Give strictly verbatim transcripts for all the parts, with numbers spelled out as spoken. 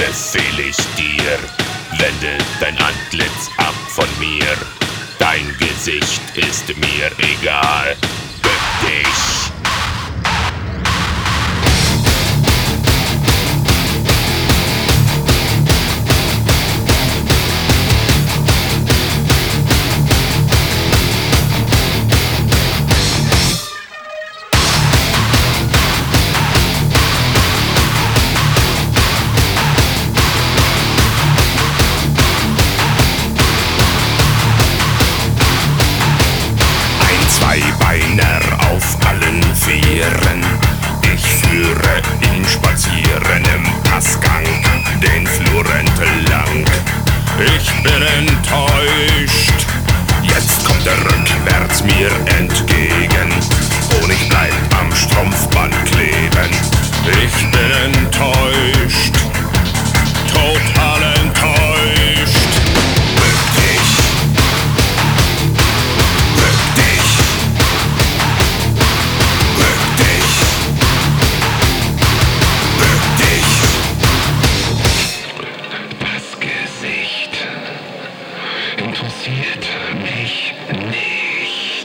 befehl ich dir, wende dein Antlitz ab von mir. Dein Gesicht ist mir egal. Bück dich! Zweibeiner auf allen Vieren. Ich führe ihn spazieren im Passgang, den Flur entlang. Ich bin enttäuscht, jetzt kommt er rückwärts mir entgegen. Honig bleibt am Strumpfband kleben. Ich bin enttäuscht, total enttäuscht. Bück dich! Bück dich! Interessiert mich nicht.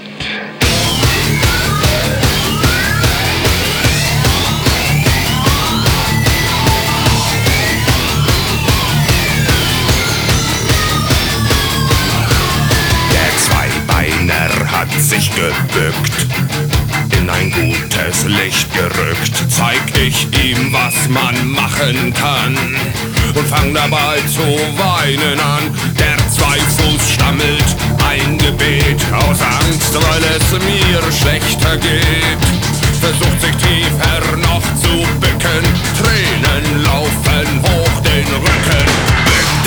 Der Zweibeiner hat sich gebückt, in ein gutes Licht gerückt. Zeig ich ihm, was man machen kann, und fang dabei zu weinen an. Der Zweifuß stammelt ein Gebet aus Angst, weil es mir schlechter geht. Versucht sich tiefer noch zu bücken, Tränen laufen hoch den Rücken. Bück